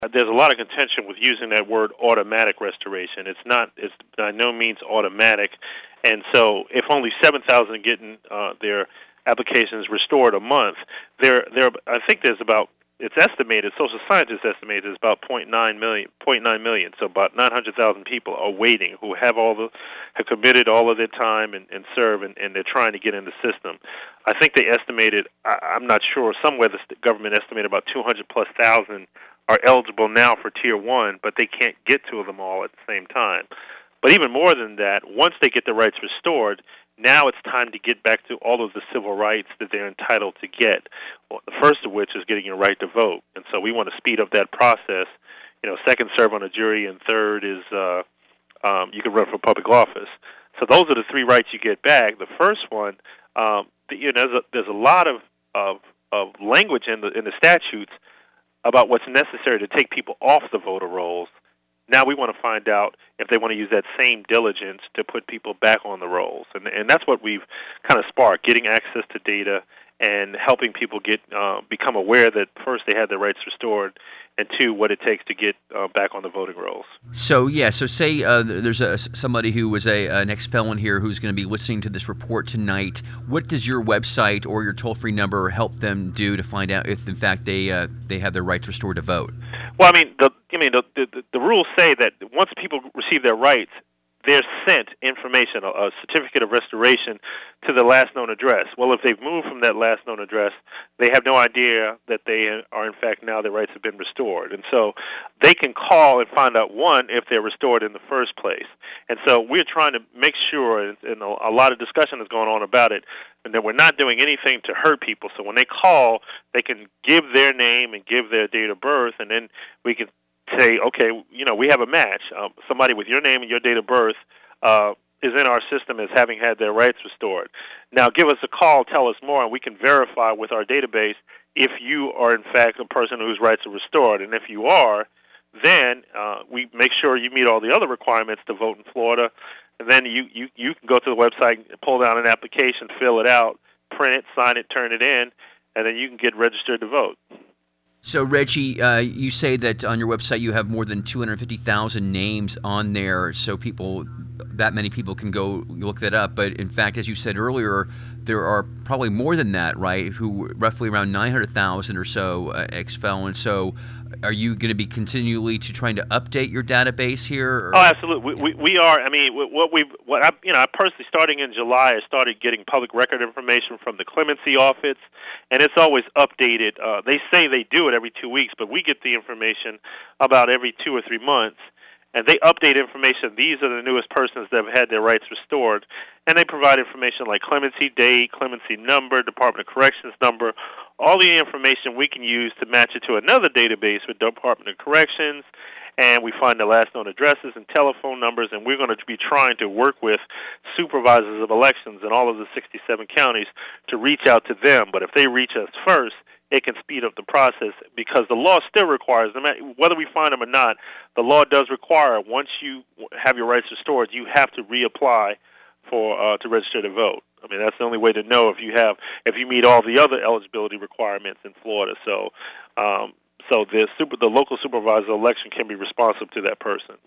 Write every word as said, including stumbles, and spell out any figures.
Uh, There's a lot of contention with using that word automatic restoration. It's not. It's by no means automatic, and so if only seven thousand getting uh, their applications restored a month, there, there. I think there's about. It's estimated. Social scientists estimate there's about point nine million. point nine million. So about nine hundred thousand people are waiting who have all the have committed all of their time and, and serve, and, and they're trying to get in the system. I think they estimated. I, I'm not sure. Somewhere the st- government estimated about two hundred plus thousand are eligible now for Tier one, but they can't get to them all at the same time. But even more than that, once they get the rights restored, now it's time to get back to all of the civil rights that they're entitled to get. Well, the first of which is getting your right to vote. And so we want to speed up that process. You know, second, serve on a jury, and third is uh, um, you can run for public office. So those are the three rights you get back. The first one, um, the, you know, there's a, there's a lot of, of, of language in the in the statutes about what's necessary to take people off the voter rolls. Now we want to find out if they want to use that same diligence to put people back on the rolls. And, and that's what we've kind of sparked, getting access to data and helping people get uh, become aware that, first, they had their rights restored, and two, what it takes to get uh, back on the voting rolls. So, yeah, so say uh, there's a, somebody who was a, an ex-felon here who's going to be listening to this report tonight. What does your website or your toll-free number help them do to find out if, in fact, they uh, they have their rights restored to vote? Well, I mean, the I mean the, the the rules say that once people receive their rights, they're sent information, a, a certificate of restoration, to the last known address. Well, if they've moved from that last known address, they have no idea that they are, in fact, now their rights have been restored. And so they can call and find out, one, if they're restored in the first place. And so we're trying to make sure, and a lot of discussion is going on about it, and that we're not doing anything to hurt people. So when they call, they can give their name and give their date of birth, and then we can say, okay, you know, we have a match. Um, somebody with your name and your date of birth uh, is in our system as having had their rights restored. Now, give us a call, tell us more, and we can verify with our database if you are, in fact, a person whose rights are restored. And if you are, then uh, we make sure you meet all the other requirements to vote in Florida. And then you, you, you can go to the website, pull down an application, fill it out, print it, sign it, turn it in, and then you can get registered to vote. So, Reggie, uh, you say that on your website you have more than two hundred fifty thousand names on there, so people, that many people can go look that up. But in fact, as you said earlier, there are probably more than that, right? Who roughly around nine hundred thousand or so uh, ex-felons. So, are you going to be continually to trying to update your database here? Or? Oh, absolutely. We, we we are. I mean, what we what I you know, I personally, starting in July, I started getting public record information from the clemency office, and it's always updated. Uh, they say they do it every two weeks, but we get the information about every two or three months. And they update information. These are the newest persons that have had their rights restored. And they provide information like clemency date, clemency number, Department of Corrections number, all the information we can use to match it to another database with Department of Corrections. And we find the last known addresses and telephone numbers, and we're going to be trying to work with supervisors of elections in all of the sixty-seven counties to reach out to them. But if they reach us first, it can speed up the process, because the law still requires, no matter whether we find them or not, the law does require, once you have your rights restored, you have to reapply for uh, to register to vote. I mean, that's the only way to know if you have if you meet all the other eligibility requirements in Florida. So, um, so the super the local supervisor election can be responsive to that person.